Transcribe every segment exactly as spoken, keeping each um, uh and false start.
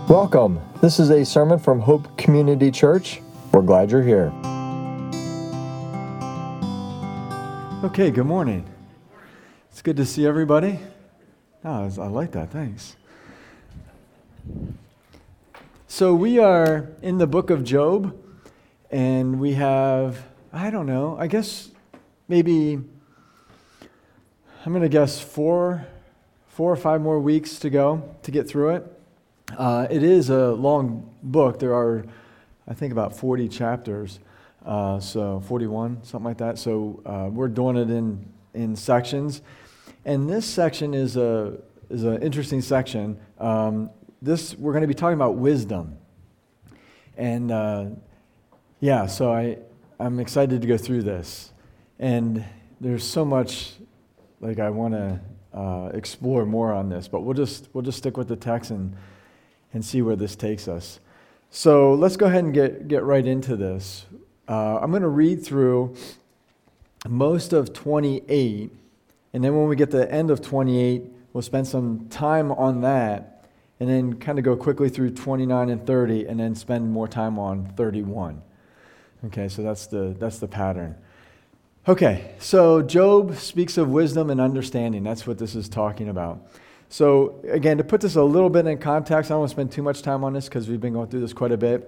Welcome. This is a sermon from Hope Community Church. We're glad you're here. Okay, good morning. It's good to see everybody. Oh, I like that, thanks. So we are in the book of Job, and we have, I don't know, I guess maybe, I'm going to guess four, four or five more weeks to go to get through it. Uh, it is a long book. There are, I think, about forty chapters, uh, so forty-one, something like that. So uh, we're doing it in, in sections, and this section is a is an interesting section. Um, this we're going to be talking about wisdom, and uh, yeah, so I I'm excited to go through this, and there's so much like I want to uh, explore more on this, but we'll just we'll just stick with the text and. and see where this takes us. So let's go ahead and get, get right into this. Uh, I'm going to read through most of twenty-eight, and then when we get to the end of twenty-eight, we'll spend some time on that, and then kind of go quickly through twenty-nine and thirty, and then spend more time on thirty-one. Okay, so that's the that's the pattern. Okay, so Job speaks of wisdom and understanding. That's what this is talking about. So again, to put this a little bit in context, I don't want to spend too much time on this because we've been going through this quite a bit.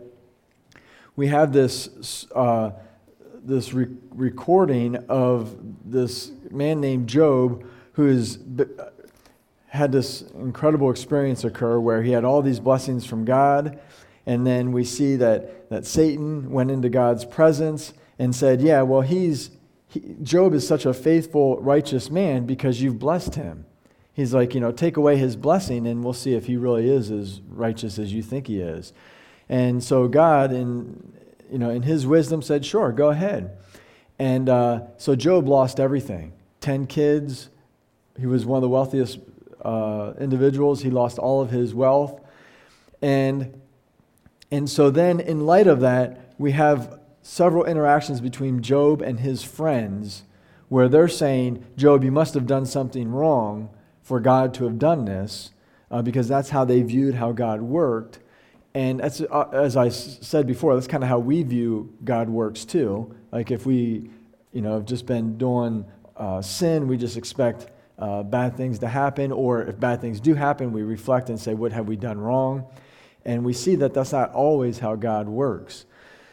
We have this uh, this re- recording of this man named Job who has had this incredible experience occur where he had all these blessings from God, and then we see that, that Satan went into God's presence and said, yeah, well, he's he, Job is such a faithful, righteous man because you've blessed him. He's like, you know, take away his blessing and we'll see if he really is as righteous as you think he is. And so God, in you know, in his wisdom said, sure, go ahead. And uh, so Job lost everything. Ten kids. He was one of the wealthiest uh, individuals. He lost all of his wealth. And, and so then in light of that, we have several interactions between Job and his friends where they're saying, Job, you must have done something wrong for God to have done this, uh, because that's how they viewed how God worked. And that's, uh, as I s- said before, that's kind of how we view God works too. Like if we, you know, have just been doing uh, sin, we just expect uh, bad things to happen, or if bad things do happen, we reflect and say, what have we done wrong? And we see that that's not always how God works.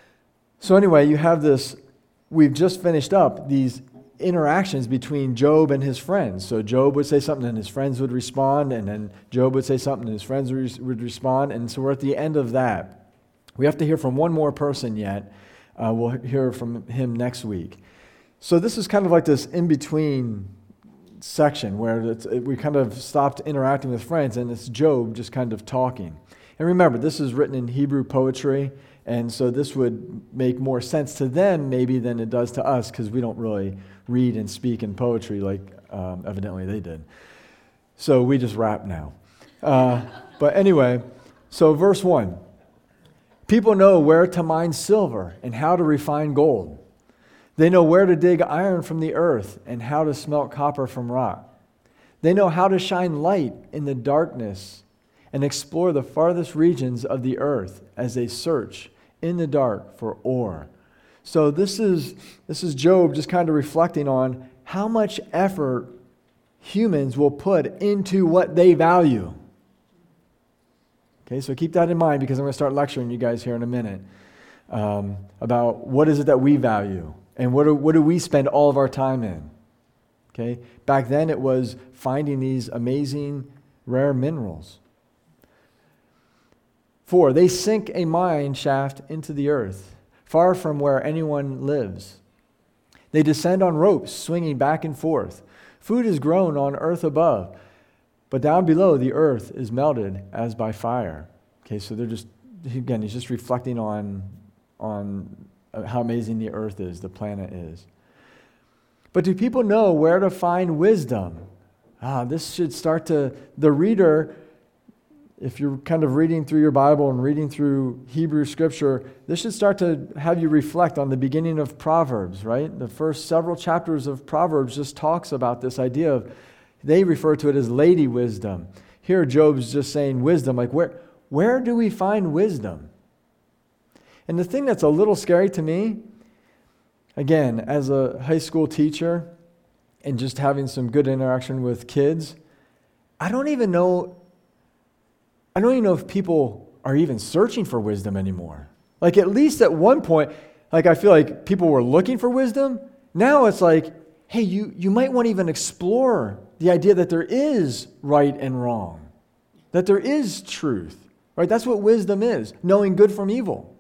So anyway, you have this, we've just finished up these interactions between Job and his friends. So Job would say something and his friends would respond, and then Job would say something and his friends would respond, and so we're at the end of that. We have to hear from one more person yet. Uh, we'll hear from him next week. So this is kind of like this in-between section where it's, it, we kind of stopped interacting with friends, and it's Job just kind of talking. And remember, this is written in Hebrew poetry, and so this would make more sense to them maybe than it does to us because we don't really read and speak in poetry like um, evidently they did. So we just rap now. Uh, but anyway, so verse one. People know where to mine silver and how to refine gold. They know where to dig iron from the earth and how to smelt copper from rock. They know how to shine light in the darkness and explore the farthest regions of the earth as they search in the dark for ore. So this is this is Job just kind of reflecting on how much effort humans will put into what they value. Okay, so keep that in mind because I'm going to start lecturing you guys here in a minute um, about what is it that we value and what do, what do we spend all of our time in. Okay, back then it was finding these amazing rare minerals. Four, they sink a mine shaft into the earth, far from where anyone lives. They descend on ropes, swinging back and forth. Food is grown on earth above, but down below the earth is melted as by fire. Okay, so they're just, again, he's just reflecting on, on how amazing the earth is, the planet is. But do people know where to find wisdom? Ah, this should start to, the reader, if you're kind of reading through your Bible and reading through Hebrew Scripture, this should start to have you reflect on the beginning of Proverbs, right? The first several chapters of Proverbs just talks about this idea of, they refer to it as lady wisdom. Here Job's just saying wisdom, like where where do we find wisdom? And the thing that's a little scary to me, again, as a high school teacher and just having some good interaction with kids, I don't even know, I don't even know if people are even searching for wisdom anymore. Like at least at one point, like I feel like people were looking for wisdom. Now it's like, hey, you, you might want to even explore the idea that there is right and wrong, that there is truth, right? That's what wisdom is, knowing good from evil.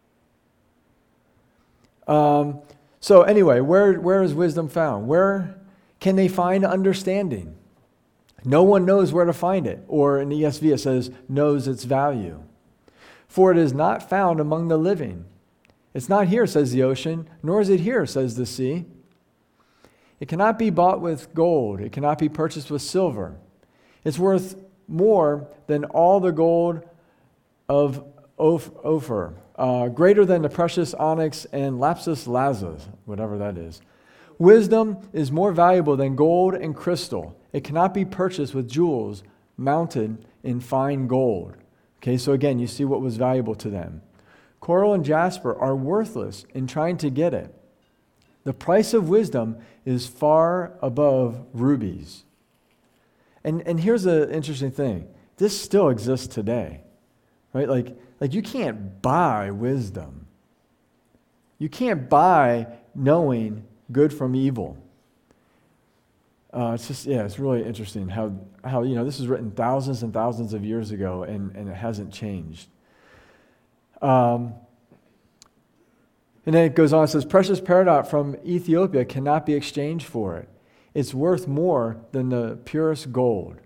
Um, so anyway, where, where is wisdom found? Where can they find understanding? No one knows where to find it. Or in the E S V it says, knows its value. For it is not found among the living. It's not here, says the ocean, nor is it here, says the sea. It cannot be bought with gold. It cannot be purchased with silver. It's worth more than all the gold of Ophir, uh, greater than the precious onyx and lapis lazuli, whatever that is. Wisdom is more valuable than gold and crystal. It cannot be purchased with jewels mounted in fine gold. Okay, so again, you see what was valuable to them. Coral and jasper are worthless in trying to get it. The price of wisdom is far above rubies. And and here's an interesting thing. This still exists today, right? Like, like you can't buy wisdom. You can't buy knowing good from evil. Uh, it's just, yeah, it's really interesting how, how, you know, this was written thousands and thousands of years ago and, and it hasn't changed. Um, and then it goes on, it says, precious peridot from Ethiopia cannot be exchanged for it. It's worth more than the purest gold.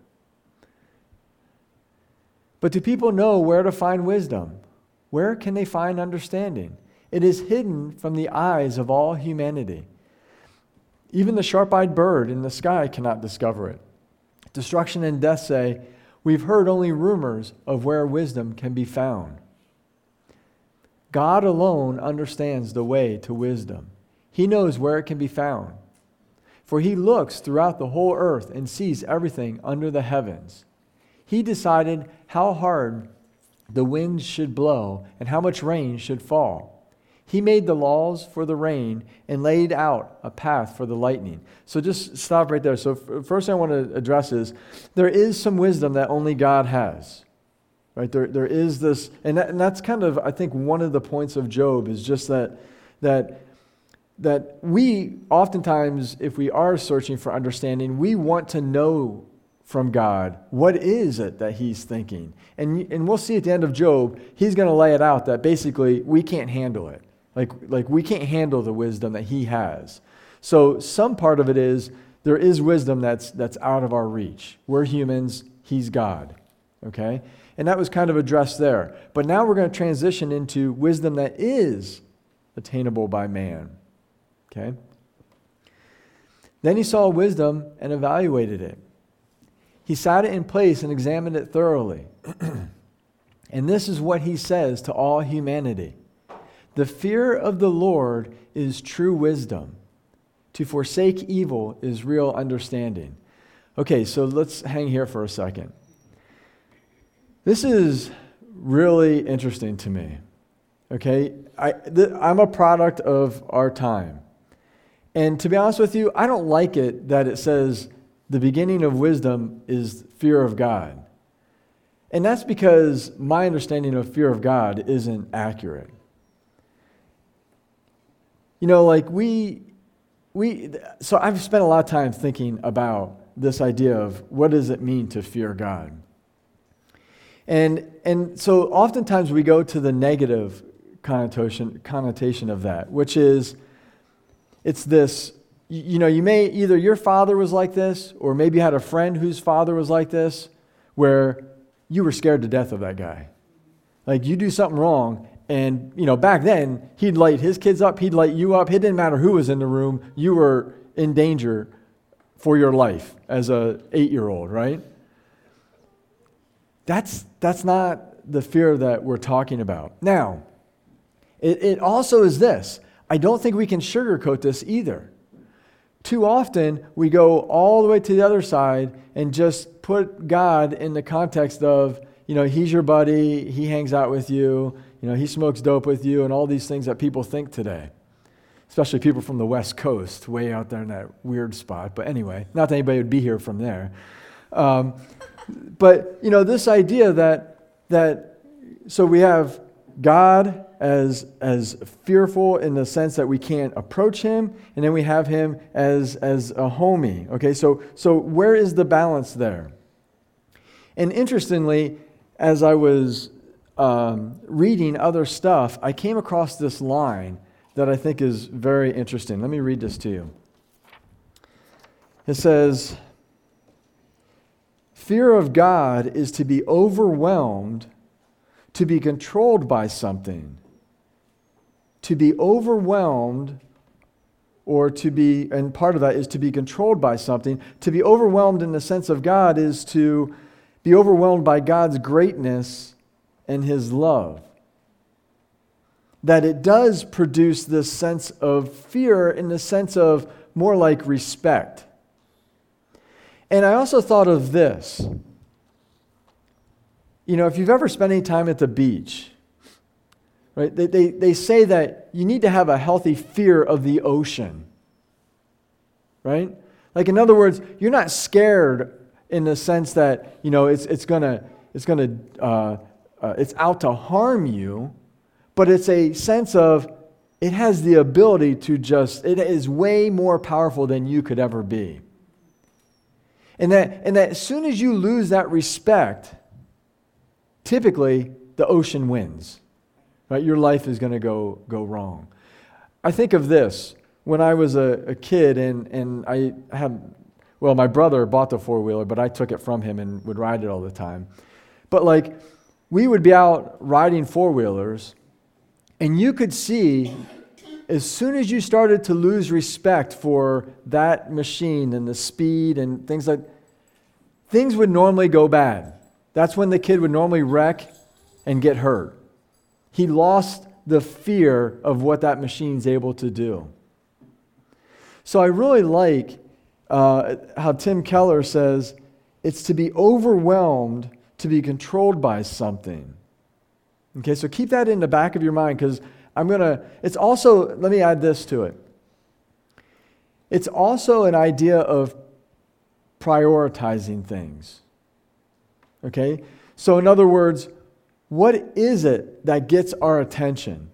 But do people know where to find wisdom? Where can they find understanding? It is hidden from the eyes of all humanity. Even the sharp-eyed bird in the sky cannot discover it. Destruction and death say, we've heard only rumors of where wisdom can be found. God alone understands the way to wisdom. He knows where it can be found. For he looks throughout the whole earth and sees everything under the heavens. He decided how hard the winds should blow and how much rain should fall. He made the laws for the rain and laid out a path for the lightning. So just stop right there. So first thing I want to address is there is some wisdom that only God has. Right? There, there is this, and, that, and that's kind of, I think, one of the points of Job is just that, that, that we oftentimes, if we are searching for understanding, we want to know from God what is it that he's thinking. And, and we'll see at the end of Job, he's going to lay it out that basically we can't handle it. Like, like we can't handle the wisdom that he has. So some part of it is there is wisdom that's that's out of our reach. We're humans, he's God. Okay? And that was kind of addressed there. But now we're going to transition into wisdom that is attainable by man. Okay? Then he saw wisdom and evaluated it. He sat it in place and examined it thoroughly. And this is what he says to all humanity. The fear of the Lord is true wisdom. To forsake evil is real understanding. Okay, so let's hang here for a second. This is really interesting to me. Okay, I, th- I'm a product of our time. And to be honest with you, I don't like it that it says the beginning of wisdom is fear of God. And that's because my understanding of fear of God isn't accurate. You know, like we, we, so I've spent a lot of time thinking about this idea of what does it mean to fear God? And, and so oftentimes we go to the negative connotation, connotation of that, which is, it's this, you know, you may, either your father was like this, or maybe you had a friend whose father was like this, where you were scared to death of that guy. Like you do something wrong, and, you know, back then, he'd light his kids up, he'd light you up. It didn't matter who was in the room. You were in danger for your life as a eight-year-old, right? That's that's not the fear that we're talking about. Now, it, it also is this. I don't think we can sugarcoat this either. Too often, we go all the way to the other side and just put God in the context of you know, he's your buddy, he hangs out with you, you know, he smokes dope with you, and all these things that people think today. Especially people from the West Coast, way out there in that weird spot. But anyway, not that anybody would be here from there. Um, but, you know, this idea that, that so we have God as, as fearful in the sense that we can't approach him, and then we have him as, as a homie. Okay, so, so where is the balance there? And interestingly, as I was um, reading other stuff, I came across this line that I think is very interesting. Let me read this to you. It says, fear of God is to be overwhelmed, to be controlled by something. To be overwhelmed, or to be, and part of that is to be controlled by something. To be overwhelmed in the sense of God is to be overwhelmed by God's greatness and his love. That it does produce this sense of fear in the sense of more like respect. And I also thought of this. You know, if you've ever spent any time at the beach, right, they, they, they say that you need to have a healthy fear of the ocean. Right? Like, in other words, you're not scared in the sense that, you know, it's, it's going to, it's going to, uh, uh, it's out to harm you. But it's a sense of it has the ability to just, it is way more powerful than you could ever be. And that, and that as soon as you lose that respect, typically the ocean wins. Right? Your life is going to go go wrong. I think of this. When I was a, a kid and, and I had, well, my brother bought the four-wheeler, but I took it from him and would ride it all the time. But like, we would be out riding four-wheelers, and you could see, as soon as you started to lose respect for that machine and the speed and things like, things would normally go bad. That's when the kid would normally wreck and get hurt. He lost the fear of what that machine's able to do. So I really like uh, how Tim Keller says, it's to be overwhelmed, to be controlled by something. Okay, so keep that in the back of your mind, because I'm going to, it's also, let me add this to it. It's also an idea of prioritizing things. Okay? So in other words, what is it that gets our attention?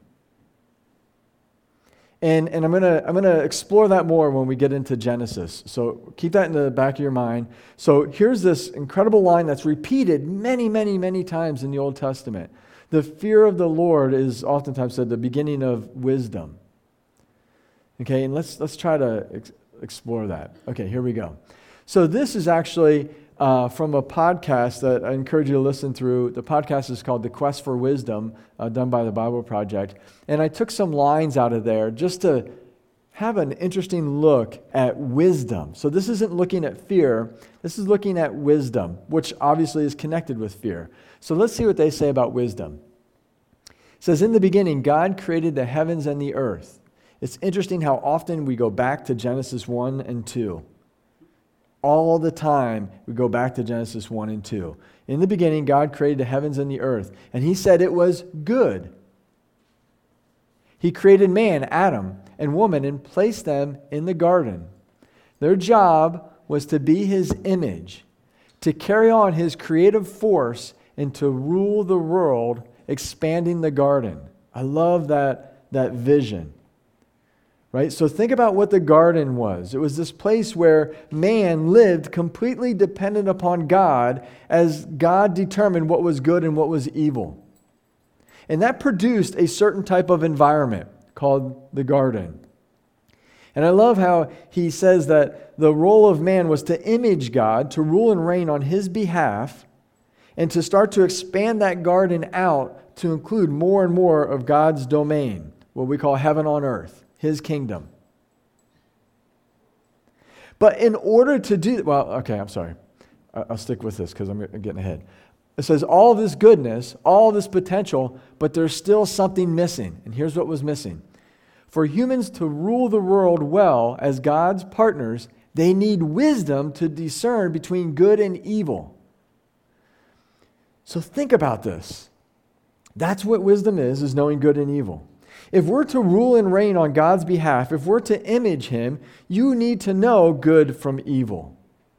And, and I'm going to I'm going to explore that more when we get into Genesis. So keep that in the back of your mind. So here's this incredible line that's repeated many, many, many times in the Old Testament. The fear of the Lord is oftentimes said the beginning of wisdom. Okay, and let's let's try to ex- explore that. Okay, here we go. So this is actually uh, from a podcast that I encourage you to listen through. The podcast is called The Quest for Wisdom, uh, done by the Bible Project. And I took some lines out of there just to have an interesting look at wisdom. So this isn't looking at fear. This is looking at wisdom, which obviously is connected with fear. So let's see what they say about wisdom. It says, in the beginning, God created the heavens and the earth. It's interesting how often we go back to Genesis one and two. All the time we go back to Genesis one and two. In the beginning, God created the heavens and the earth, and he said it was good. He created man, Adam, and woman, and placed them in the garden. Their job was to be his image, to carry on his creative force, and to rule the world, expanding the garden. I love that, that vision. Right? So think about what the garden was. It was this place where man lived completely dependent upon God as God determined what was good and what was evil. And that produced a certain type of environment called the garden. And I love how he says that the role of man was to image God, to rule and reign on his behalf, and to start to expand that garden out to include more and more of God's domain, what we call heaven on earth, his kingdom. But in order to do, well, okay, I'm sorry. I'll stick with this because I'm getting ahead. It says all this goodness, all this potential, but there's still something missing. And here's what was missing. For humans to rule the world well as God's partners, they need wisdom to discern between good and evil. So think about this. That's what wisdom is, is knowing good and evil. If we're to rule and reign on God's behalf, if we're to image him, you need to know good from evil.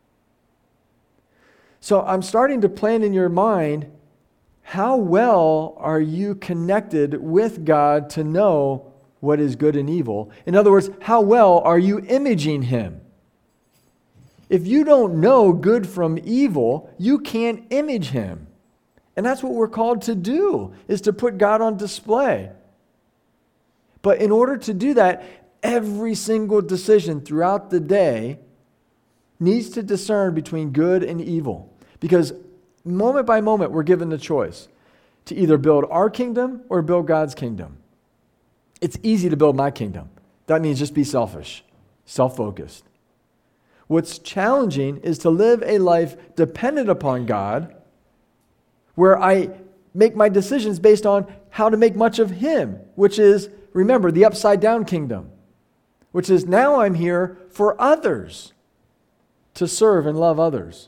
So I'm starting to plan in your mind, how well are you connected with God to know what is good and evil? In other words, how well are you imaging him? If you don't know good from evil, you can't image him. And that's what we're called to do, is to put God on display. But in order to do that, every single decision throughout the day needs to discern between good and evil. Because moment by moment, we're given the choice to either build our kingdom or build God's kingdom. It's easy to build my kingdom. That means just be selfish, self-focused. What's challenging is to live a life dependent upon God, where I make my decisions based on how to make much of him, which is, remember, the upside down kingdom, which is now I'm here for others, to serve and love others.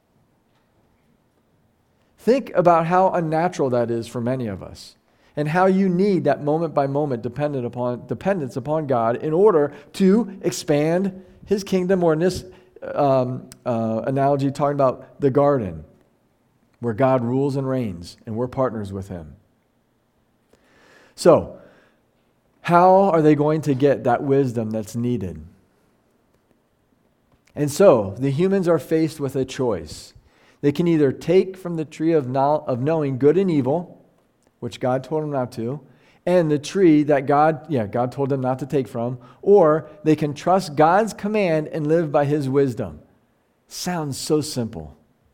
Think about how unnatural that is for many of us, and how you need that moment by moment dependent upon dependence upon God in order to expand his kingdom, or in this um, uh, analogy, talking about the garden, where God rules and reigns, and we're partners with him. So, how are they going to get that wisdom that's needed? And so, the humans are faced with a choice. They can either take from the tree of, know- of knowing good and evil, which God told them not to, and the tree that God, yeah, God told them not to take from, or they can trust God's command and live by his wisdom. Sounds so simple.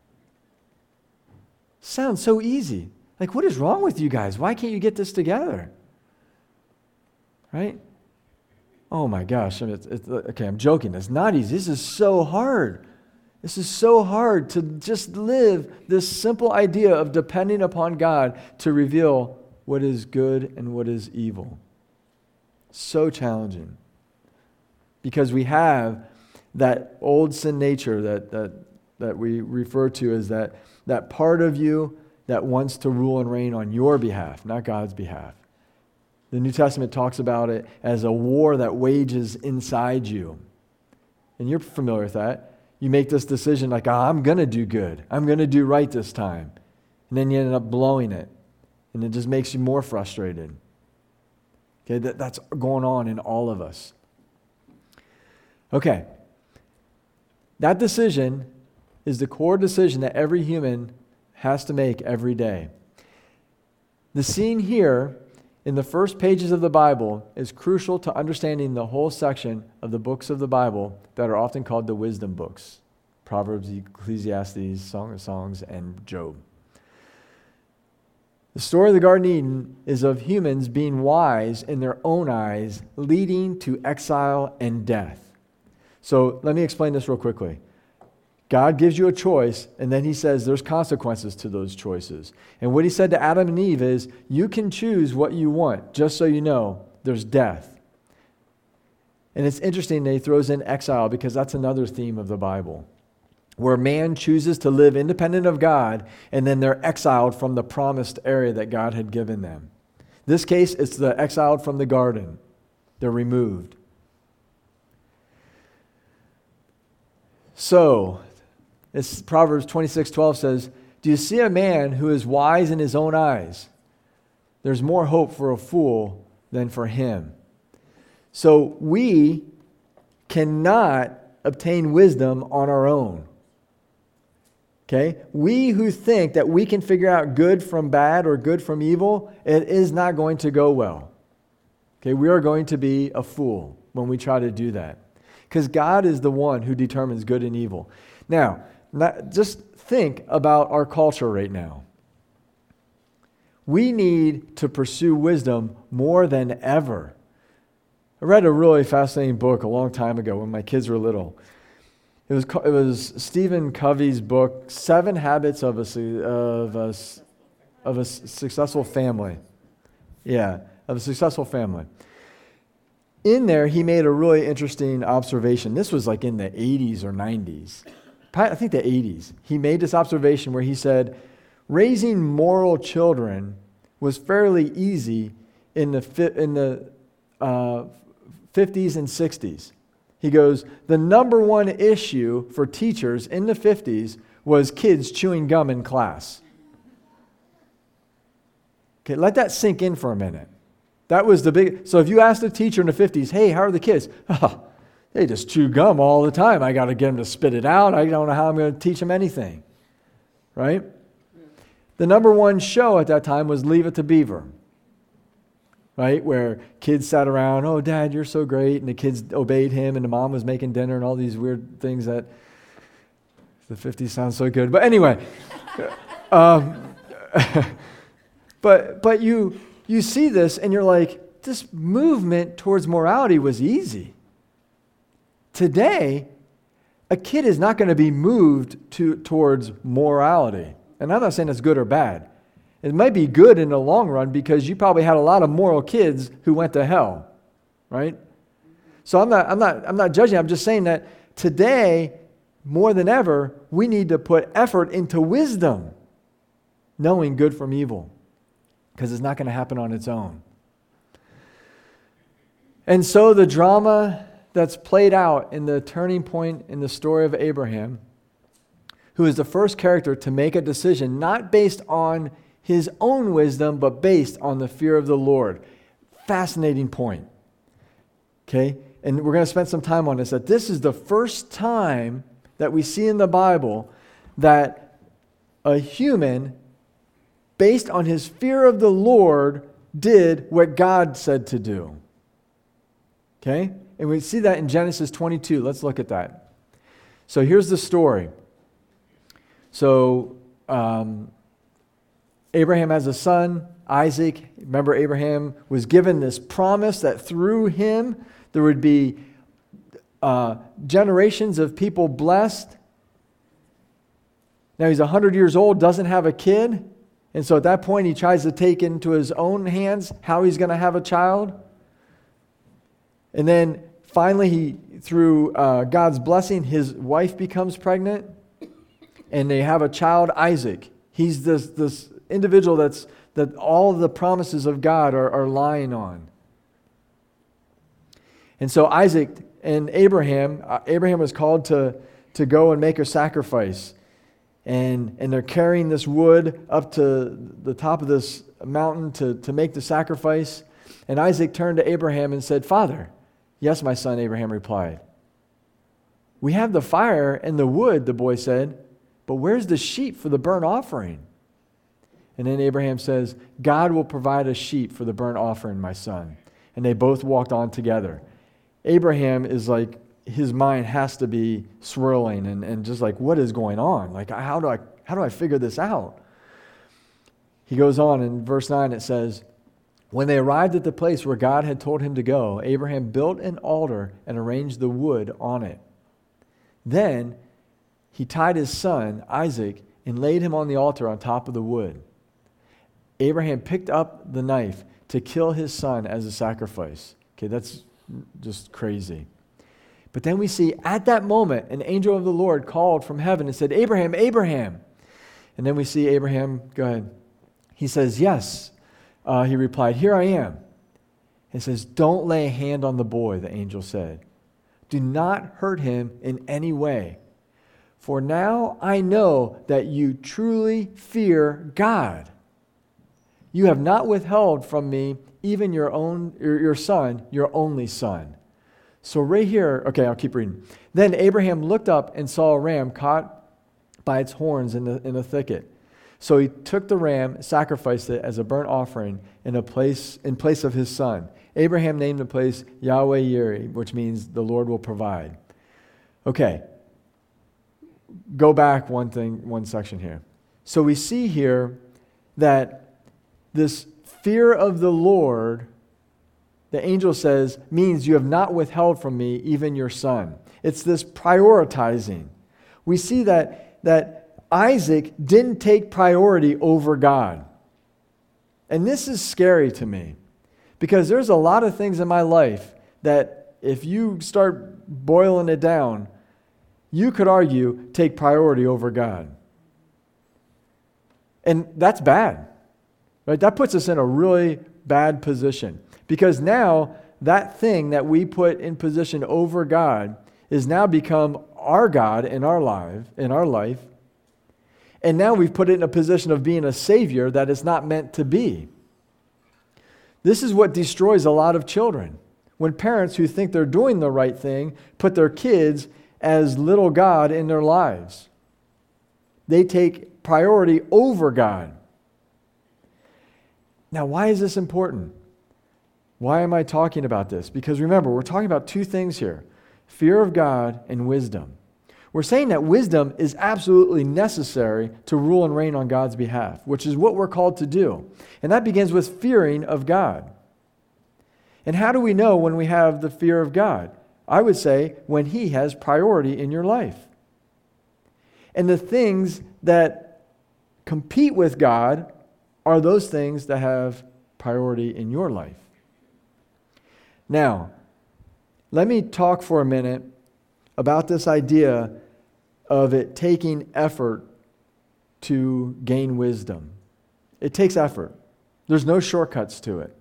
Sounds so easy. Like, what is wrong with you guys? Why can't you get this together? Right? Oh my gosh. I mean, it's, it's, okay, I'm joking. It's not easy. This is so hard. This is so hard to just live this simple idea of depending upon God to reveal what is good and what is evil. So challenging. Because we have that old sin nature that, that, that we refer to as that, that part of you that wants to rule and reign on your behalf, not God's behalf. The New Testament talks about it as a war that wages inside you. And you're familiar with that. You make this decision like, oh, I'm going to do good. I'm going to do right this time. And then you end up blowing it. And it just makes you more frustrated. Okay, that, that's going on in all of us. Okay. That decision is the core decision that every human has to make every day. The scene here in the first pages of the Bible is crucial to understanding the whole section of the books of the Bible that are often called the wisdom books: Proverbs, Ecclesiastes, Song of Songs, and Job. The story of the Garden of Eden is of humans being wise in their own eyes, leading to exile and death. So let me explain this real quickly. God gives you a choice, and then he says there's consequences to those choices. And what he said to Adam and Eve is, you can choose what you want, just so you know there's death. And it's interesting that he throws in exile, because that's another theme of the Bible, where man chooses to live independent of God, and then they're exiled from the promised area that God had given them. This case, it's the exiled from the garden. They're removed. So, It's Proverbs twenty-six twelve says, do you see a man who is wise in his own eyes? There's more hope for a fool than for him. So we cannot obtain wisdom on our own. Okay? We who think that we can figure out good from bad or good from evil, it is not going to go well. Okay? We are going to be a fool when we try to do that. Because God is the one who determines good and evil. Now, Not, just think about our culture right now. We need to pursue wisdom more than ever. I read a really fascinating book a long time ago when my kids were little. It was it was Stephen Covey's book, Seven Habits of a of a, of a Successful Family. Yeah, of a successful family. In there, he made a really interesting observation. This was like in the eighties or nineties. I think the eighties. He made this observation where he said, raising moral children was fairly easy in the fi- in the uh, fifties and sixties. He goes, the number one issue for teachers in the fifties was kids chewing gum in class. Okay, let that sink in for a minute. That was the big, so if you asked a teacher in the fifties, hey, how are the kids? Oh, they just chew gum all the time. I got to get them to spit it out. I don't know how I'm going to teach them anything. Right? The number one show at that time was Leave It to Beaver. Right? Where kids sat around, oh, Dad, you're so great. And the kids obeyed him, and the mom was making dinner and all these weird things that the fifties sounds so good. But anyway, um, but but you you see this, and you're like, this movement towards morality was easy. Today, a kid is not going to be moved to towards morality. And I'm not saying it's good or bad. It might be good in the long run because you probably had a lot of moral kids who went to hell, right? So I'm not, I'm not, I'm not judging. I'm just saying that today, more than ever, we need to put effort into wisdom, knowing good from evil, because it's not going to happen on its own. And so the drama that's played out in the turning point in the story of Abraham, who is the first character to make a decision not based on his own wisdom, but based on the fear of the Lord. Fascinating point. Okay? And we're going to spend some time on this, that this is the first time that we see in the Bible that a human, based on his fear of the Lord, did what God said to do. Okay? And we see that in Genesis twenty-two. Let's look at that. So here's the story. So um, Abraham has a son, Isaac. Remember, Abraham was given this promise that through him there would be uh, generations of people blessed. Now he's one hundred years old, doesn't have a kid. And so at that point he tries to take into his own hands how he's going to have a child. And then finally, he, through uh, God's blessing, his wife becomes pregnant. And they have a child, Isaac. He's this, this individual that's that all of the promises of God are, are lying on. And so Isaac and Abraham, uh, Abraham was called to, to go and make a sacrifice. And, and they're carrying this wood up to the top of this mountain to, to make the sacrifice. And Isaac turned to Abraham and said, Father. Yes, my son, Abraham replied. We have the fire and the wood, the boy said, but where's the sheep for the burnt offering? And then Abraham says, God will provide a sheep for the burnt offering, my son. And they both walked on together. Abraham is like, his mind has to be swirling and, and just like, what is going on? Like, how do I how do I figure this out? He goes on in verse nine, it says, when they arrived at the place where God had told him to go, Abraham built an altar and arranged the wood on it. Then he tied his son, Isaac, and laid him on the altar on top of the wood. Abraham picked up the knife to kill his son as a sacrifice. Okay, that's just crazy. But then we see at that moment, an angel of the Lord called from heaven and said, Abraham, Abraham. And then we see Abraham, go ahead. He says, yes. Uh, he replied, here I am. He says, don't lay a hand on the boy, the angel said. Do not hurt him in any way. For now I know that you truly fear God. You have not withheld from me even your own, your, your son, your only son. So right here, okay, I'll keep reading. Then Abraham looked up and saw a ram caught by its horns in the, in the thicket. So he took the ram, sacrificed it as a burnt offering in a place in place of his son. Abraham named the place Yahweh Yireh, which means the Lord will provide. Okay. Go back one thing, one section here. So we see here that this fear of the Lord, the angel says, means you have not withheld from me even your son. It's this prioritizing. We see that that Isaac didn't take priority over God. And this is scary to me because there's a lot of things in my life that if you start boiling it down, you could argue take priority over God. And that's bad, right? That puts us in a really bad position because now that thing that we put in position over God is now become our God in our life, in our life. And now we've put it in a position of being a savior that it's not meant to be. This is what destroys a lot of children. When parents who think they're doing the right thing put their kids as little God in their lives. They take priority over God. Now, why is this important? Why am I talking about this? Because remember, we're talking about two things here: fear of God and wisdom. We're saying that wisdom is absolutely necessary to rule and reign on God's behalf, which is what we're called to do. And that begins with fearing of God. And how do we know when we have the fear of God? I would say when He has priority in your life. And the things that compete with God are those things that have priority in your life. Now, let me talk for a minute about this idea of it taking effort to gain wisdom. It takes effort. There's no shortcuts to it.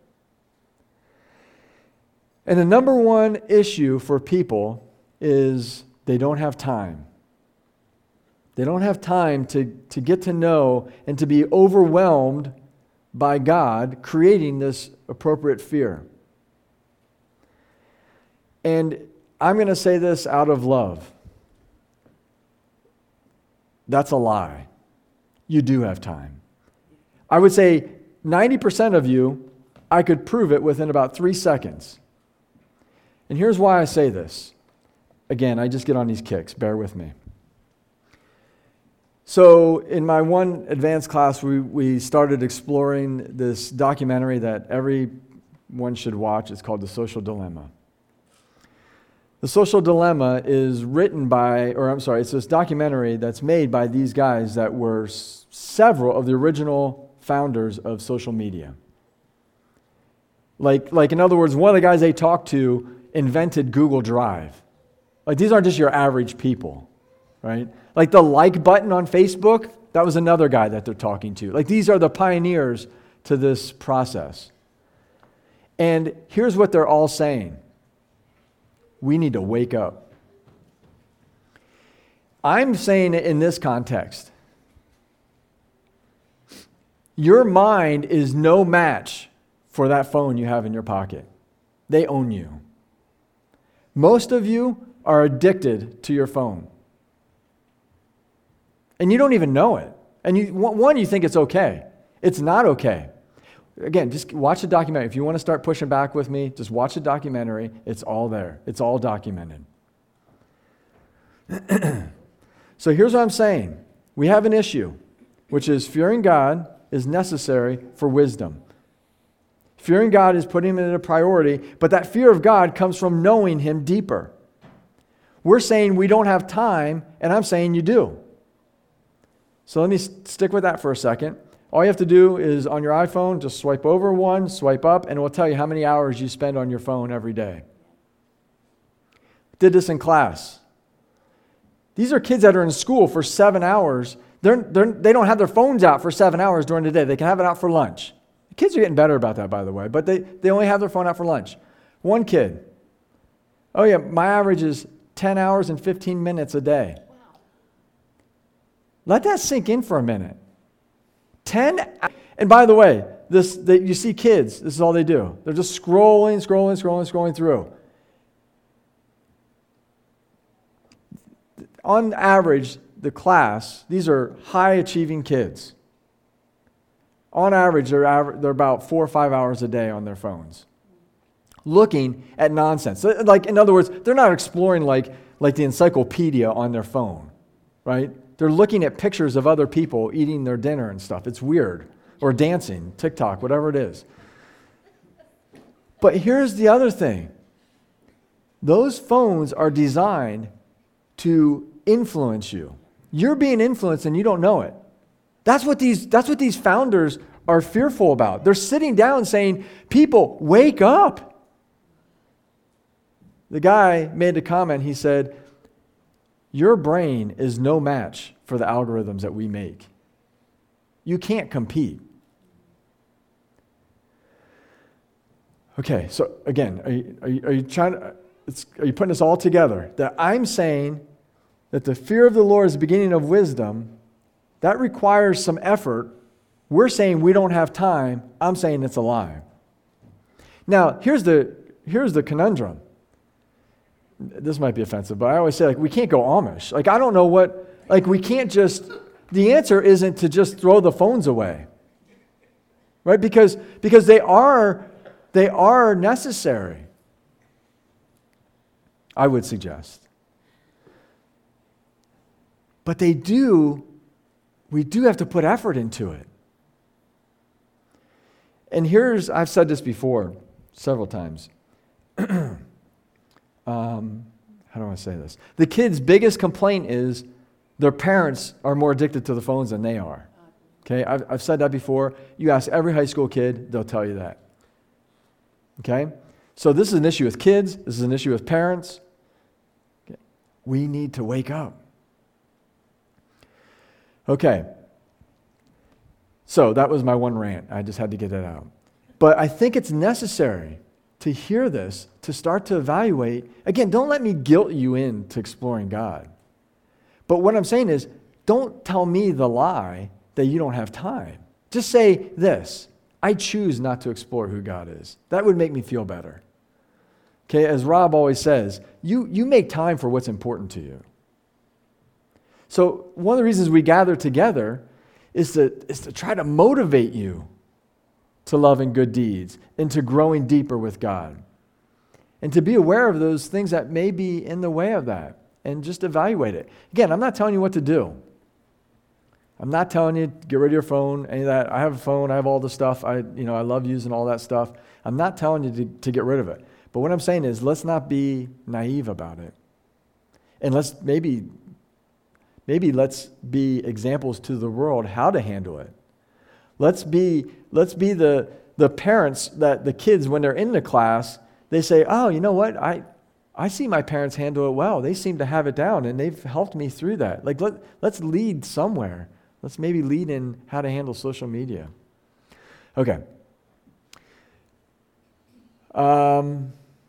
And the number one issue for people is they don't have time. They don't have time to, to get to know and to be overwhelmed by God creating this appropriate fear. And I'm going to say this out of love. That's a lie. You do have time. I would say ninety percent of you, I could prove it within about three seconds. And here's why I say this. Again, I just get on these kicks. Bear with me. So in my one advanced class, we, we started exploring this documentary that everyone should watch. It's called The Social Dilemma. The Social Dilemma is written by, or I'm sorry, it's this documentary that's made by these guys that were s- several of the original founders of social media. Like, like in other words, one of the guys they talked to invented Google Drive. Like these aren't just your average people, right? Like the like button on Facebook, that was another guy that they're talking to. Like these are the pioneers to this process. And here's what they're all saying. We need to wake up. I'm saying it in this context. Your mind is no match for that phone you have in your pocket. They own you. Most of you are addicted to your phone. And you don't even know it. And you, one, you think it's okay. It's not okay. Again, just watch the documentary. If you want to start pushing back with me, just watch the documentary. It's all there. It's all documented. So here's what I'm saying. We have an issue, which is fearing God is necessary for wisdom. Fearing God is putting Him in a priority, but that fear of God comes from knowing Him deeper. We're saying we don't have time, and I'm saying you do. So let me stick with that for a second. All you have to do is on your iPhone, just swipe over one, swipe up, and it will tell you how many hours you spend on your phone every day. Did this in class. These are kids that are in school for seven hours. They're, they're, they don't have their phones out for seven hours during the day. They can have it out for lunch. The kids are getting better about that, by the way, but they, they only have their phone out for lunch. One kid. Oh yeah, my average is ten hours and fifteen minutes a day. Wow. Let that sink in for a minute. ten, and by the way, this the, you see kids, this is all they do. They're just scrolling, scrolling, scrolling, scrolling through. On average, the class, these are high-achieving kids. On average, they're, aver- they're about four or five hours a day on their phones, looking at nonsense. So, like, in other words, they're not exploring like, like the encyclopedia on their phone, right? They're looking at pictures of other people eating their dinner and stuff. It's weird. Or dancing, TikTok, whatever it is. But here's the other thing. Those phones are designed to influence you. You're being influenced and you don't know it. That's what these, that's what these founders are fearful about. They're sitting down saying, people, wake up. The guy made a comment. He said, your brain is no match for the algorithms that we make. You can't compete. Okay, so again, are you, are you, are you trying to, it's, are you putting this all together? That I'm saying that the fear of the Lord is the beginning of wisdom. That requires some effort. We're saying we don't have time. I'm saying it's a lie. Now, here's the, here's the conundrum. This might be offensive, but I always say, like, we can't go Amish. Like, I don't know what, like, we can't just, the answer isn't to just throw the phones away. Right? Because, because they are, they are necessary. I would suggest. But they do, we do have to put effort into it. And here's, I've said this before several times. um, how do I say this? The kids' biggest complaint is their parents are more addicted to the phones than they are. Okay, I've, I've said that before. You ask every high school kid, they'll tell you that. Okay? So this is an issue with kids. This is an issue with parents. Okay. We need to wake up. Okay. So that was my one rant. I just had to get that out. But I think it's necessary to hear this, to start to evaluate. Again, don't let me guilt you into exploring God. But what I'm saying is, don't tell me the lie that you don't have time. Just say this: I choose not to explore who God is. That would make me feel better. Okay, as Rob always says, you, you make time for what's important to you. So one of the reasons we gather together is to, is to try to motivate you to loving good deeds and to growing deeper with God. And to be aware of those things that may be in the way of that and just evaluate it. Again, I'm not telling you what to do. I'm not telling you to get rid of your phone, any of that. I have a phone, I have all the stuff. I, you know, I love using all that stuff. I'm not telling you to, to get rid of it. But what I'm saying is, let's not be naive about it. And let's maybe, maybe let's be examples to the world how to handle it. Let's be, let's be the, the parents that the kids, when they're in the class, they say, oh, you know what? I, I see my parents handle it well. They seem to have it down, and they've helped me through that. Like, let, let's lead somewhere. Let's maybe lead in how to handle social media. Okay. Um,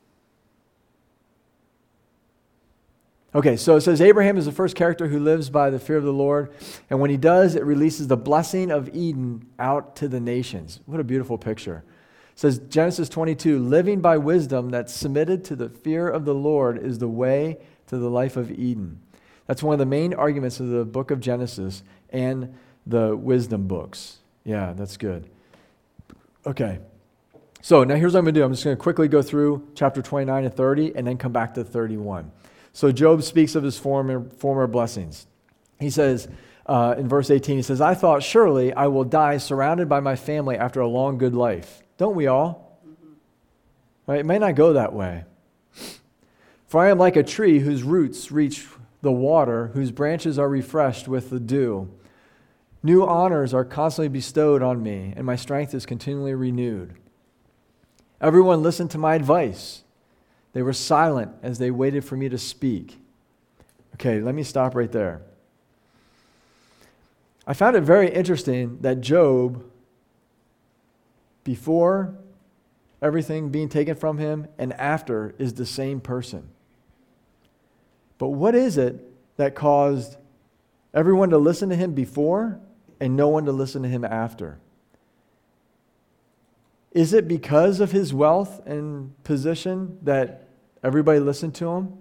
okay, so it says Abraham is the first character who lives by the fear of the Lord. And when he does, it releases the blessing of Eden out to the nations. What a beautiful picture. It says Genesis twenty-two, living by wisdom that's submitted to the fear of the Lord is the way to the life of Eden. That's one of the main arguments of the book of Genesis and the wisdom books. Yeah, that's good. Okay. So now here's what I'm going to do. I'm just going to quickly go through chapter twenty-nine and thirty and then come back to thirty-one. So Job speaks of his former, former blessings. He says uh, in verse eighteen, he says, I thought, surely I will die surrounded by my family after a long good life. Don't we all? Mm-hmm. Right? It may not go that way. For I am like a tree whose roots reach the water, whose branches are refreshed with the dew. New honors are constantly bestowed on me, and my strength is continually renewed. Everyone listened to my advice. They were silent as they waited for me to speak. Okay, let me stop right there. I found it very interesting that Job, before everything being taken from him and after, is the same person. But what is it that caused everyone to listen to him before and no one to listen to him after? Is it because of his wealth and position that everybody listened to him?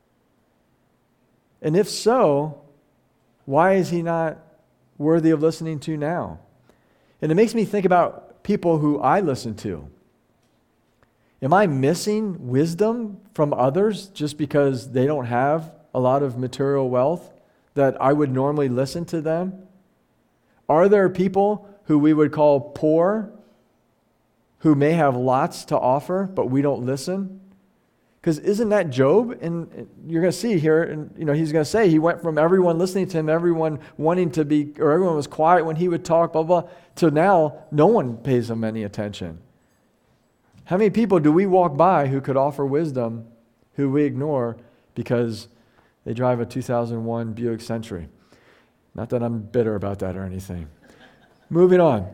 And if so, why is he not worthy of listening to now? And it makes me think about people who I listen to. Am I missing wisdom from others just because they don't have a lot of material wealth that I would normally listen to them? Are there people who we would call poor who may have lots to offer, but we don't listen? Because isn't that Job? And you're going to see here, and you know, he's going to say he went from everyone listening to him, everyone wanting to be, or everyone was quiet when he would talk, blah, blah, to now no one pays him any attention. How many people do we walk by who could offer wisdom who we ignore because they drive a two thousand one Buick Century? Not that I'm bitter about that or anything. Moving on.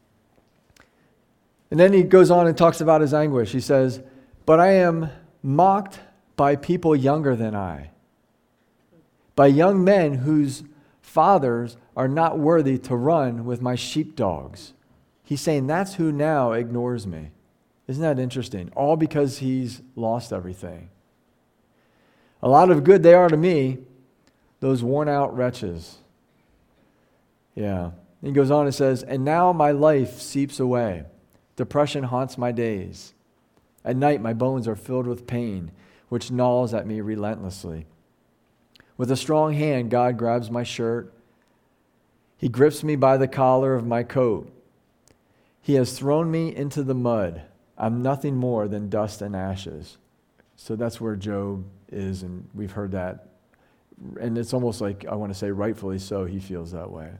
And then he goes on and talks about his anguish. He says, but I am mocked by people younger than I, by young men whose fathers are not worthy to run with my sheepdogs. He's saying that's who now ignores me. Isn't that interesting? All because he's lost everything. A lot of good they are to me, those worn out wretches. Yeah. He goes on and says, and now my life seeps away. Depression haunts my days. At night my bones are filled with pain, which gnaws at me relentlessly. With a strong hand, God grabs my shirt. He grips me by the collar of my coat. He has thrown me into the mud. I'm nothing more than dust and ashes. So that's where Job is, and we've heard that. And it's almost like, I want to say rightfully so, he feels that way.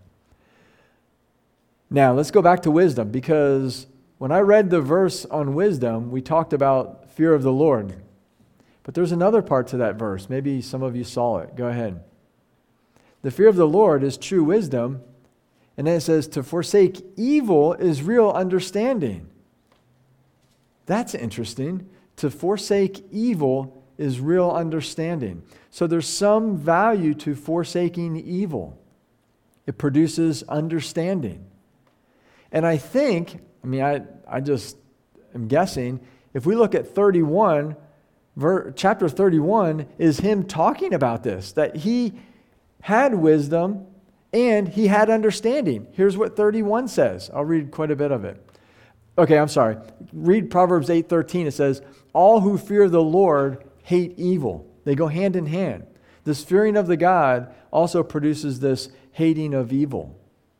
Now, let's go back to wisdom, because when I read the verse on wisdom, we talked about fear of the Lord. But there's another part to that verse. Maybe some of you saw it. Go ahead. The fear of the Lord is true wisdom. And then it says, to forsake evil is real understanding. That's interesting. To forsake evil is real understanding. So there's some value to forsaking evil. It produces understanding. And I think, I mean, I, I just am guessing, if we look at thirty-one, ver, chapter thirty-one is him talking about this, that he had wisdom and he had understanding. Here's what thirty-one says. I'll read quite a bit of it. Okay, I'm sorry. Read Proverbs eight thirteen. It says, all who fear the Lord hate evil. They go hand in hand. This fearing of the God also produces this hating of evil.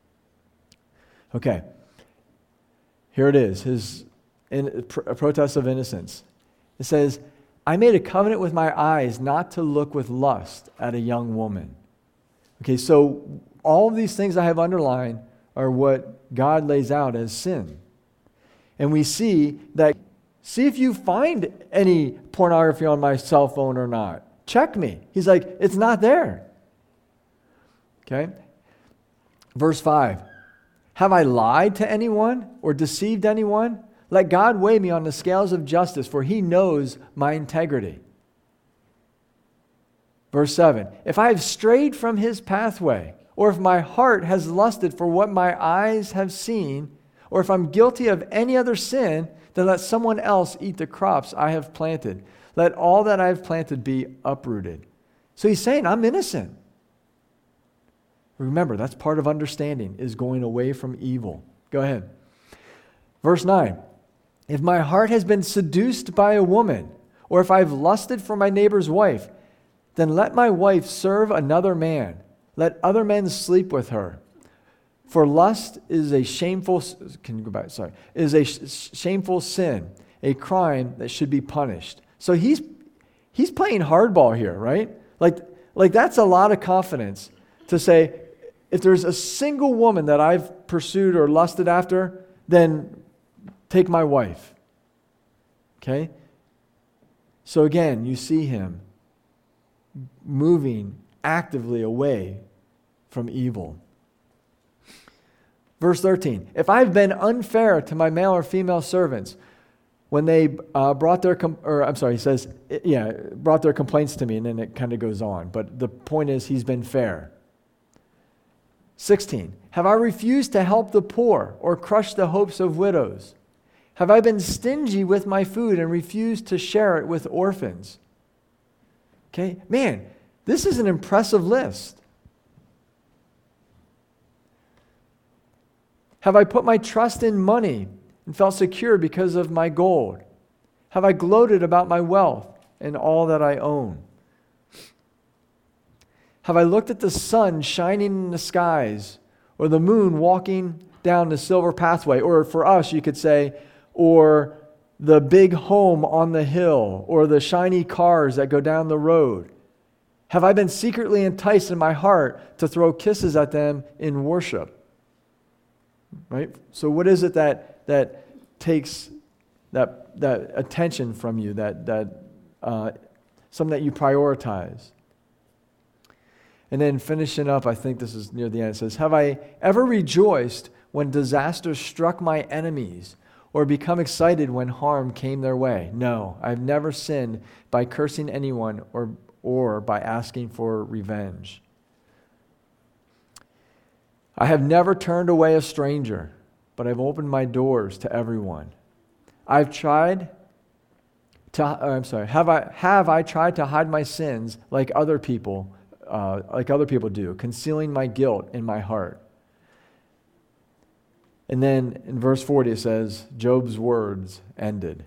Okay. Here it is, his in, a protest of innocence. It says, I made a covenant with my eyes not to look with lust at a young woman. Okay, so all of these things I have underlined are what God lays out as sin. And we see that, see if you find any pornography on my cell phone or not. Check me. He's like, it's not there. Okay? Verse five. Have I lied to anyone or deceived anyone? Let God weigh me on the scales of justice, for he knows my integrity. Verse seven. If I have strayed from his pathway, or if my heart has lusted for what my eyes have seen, or if I'm guilty of any other sin, then let someone else eat the crops I have planted. Let all that I have planted be uprooted. So he's saying, I'm innocent. Remember, that's part of understanding, is going away from evil. Go ahead. Verse nine. If my heart has been seduced by a woman, or if I've lusted for my neighbor's wife, then let my wife serve another man. Let other men sleep with her. For lust is a shameful, can you go back? Sorry, is a sh- shameful sin, a crime that should be punished. So he's he's playing hardball here, right? Like, like that's a lot of confidence to say, if there's a single woman that I've pursued or lusted after, then take my wife. Okay? So again, you see him moving actively away from evil. Verse thirteen, if I've been unfair to my male or female servants when they uh, brought their, com- or I'm sorry, he says, yeah, brought their complaints to me, and then it kind of goes on. But the point is, he's been fair. sixteen, have I refused to help the poor or crush the hopes of widows? Have I been stingy with my food and refused to share it with orphans? Okay, man, this is an impressive list. Have I put my trust in money and felt secure because of my gold? Have I gloated about my wealth and all that I own? Have I looked at the sun shining in the skies, or the moon walking down the silver pathway, or for us, you could say, or the big home on the hill, or the shiny cars that go down the road? Have I been secretly enticed in my heart to throw kisses at them in worship? Right? So what is it that that takes that that attention from you, that that uh, something that you prioritize? And then finishing up, I think this is near the end, it says, have I ever rejoiced when disaster struck my enemies, or become excited when harm came their way. No, I've never sinned by cursing anyone or, or by asking for revenge. I have never turned away a stranger, but I've opened my doors to everyone. I've tried to, uh, I'm sorry, have I, have I tried to hide my sins like other people, uh, like other people do, concealing my guilt in my heart? And then in verse forty it says, Job's words ended.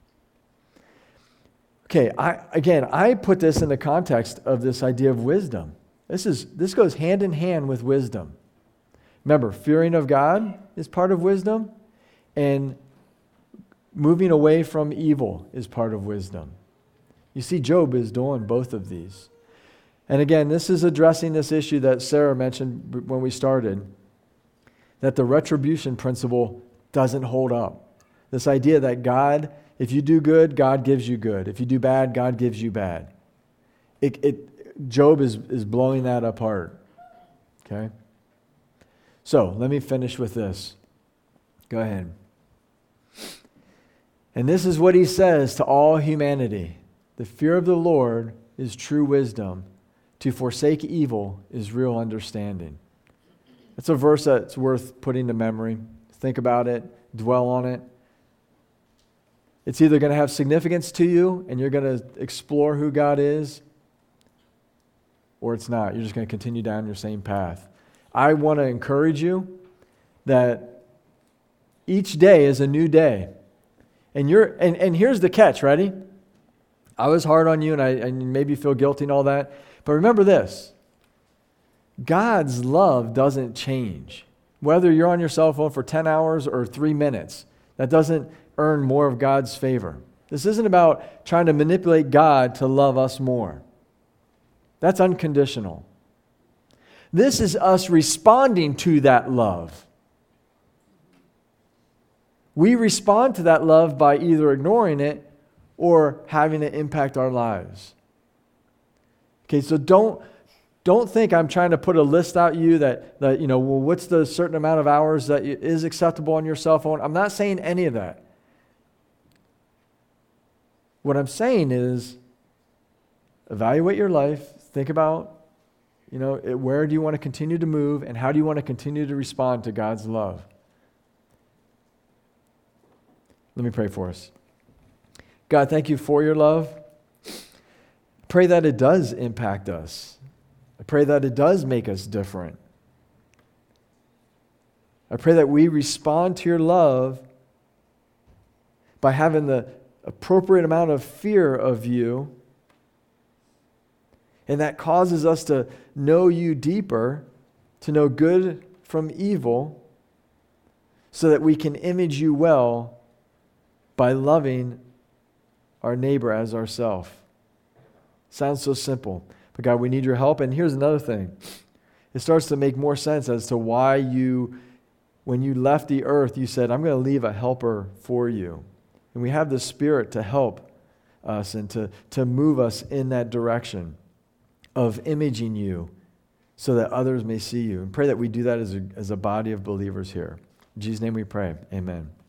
Okay, I, again, I put this in the context of this idea of wisdom. This is this goes hand in hand with wisdom. Remember, fearing of God is part of wisdom, and moving away from evil is part of wisdom. You see, Job is doing both of these. And again, this is addressing this issue that Sarah mentioned when we started, that the retribution principle doesn't hold up. This idea that God, if you do good, God gives you good. If you do bad, God gives you bad. It, it, Job is, is blowing that apart. Okay? So, let me finish with this. Go ahead. And this is what he says to all humanity. The fear of the Lord is true wisdom. To forsake evil is real understanding. It's a verse that's worth putting to memory. Think about it. Dwell on it. It's either going to have significance to you and you're going to explore who God is, or it's not. You're just going to continue down your same path. I want to encourage you that each day is a new day. And you're and, and here's the catch, ready? I was hard on you and I and maybe you feel guilty and all that. But remember this. God's love doesn't change. Whether you're on your cell phone for ten hours or three minutes, that doesn't earn more of God's favor. This isn't about trying to manipulate God to love us more. That's unconditional. This is us responding to that love. We respond to that love by either ignoring it or having it impact our lives. Okay, so don't don't think I'm trying to put a list out you that, that you know, well, what's the certain amount of hours that is acceptable on your cell phone? I'm not saying any of that. What I'm saying is evaluate your life, think about, you know, where do you want to continue to move and how do you want to continue to respond to God's love? Let me pray for us. God, thank you for your love. Pray that it does impact us. I pray that it does make us different. I pray that we respond to your love by having the appropriate amount of fear of you, and that causes us to know you deeper, to know good from evil, so that we can image you well by loving our neighbor as ourselves. Sounds so simple. But God, we need your help. And here's another thing. It starts to make more sense as to why you, when you left the earth, you said, I'm going to leave a helper for you. And we have the Spirit to help us and to, to move us in that direction of imaging you so that others may see you. And pray that we do that as a, as a body of believers here. In Jesus' name we pray. Amen.